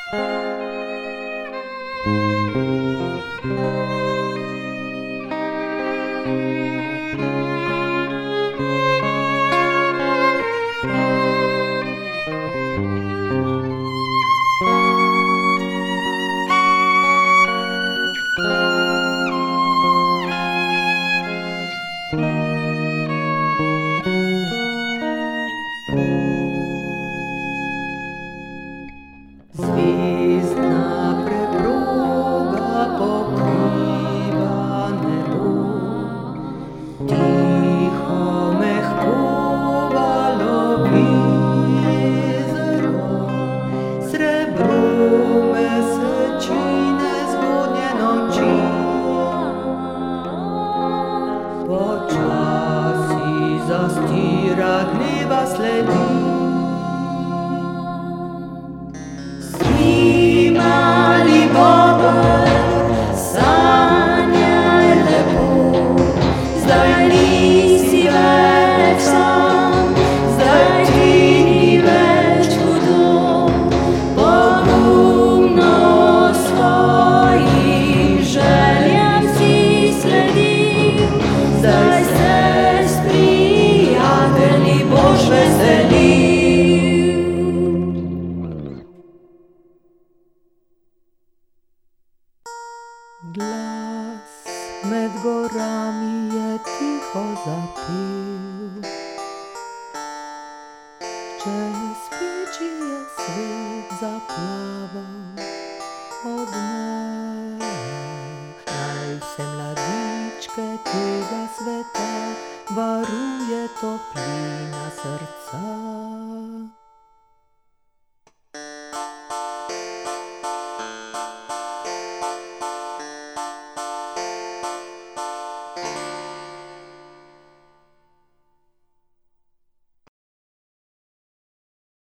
Zvezdna preproga pokriva nebo, tiho mehkova lovi zrno, srebro mesečine zgodnje noči. Počasi zastira dneva sledi. Mali bober, sanjaj lepo, zdaj nisi več sam, zdaj ti ni več hudo. Pogumno svojim željam si sledil, zdaj se s prijatelji boš veselil. Glas med gorami je tiho zapel, čez peči je svet zaplaval od nebe. Naj vse mladičke tega sveta varuje toplina srca.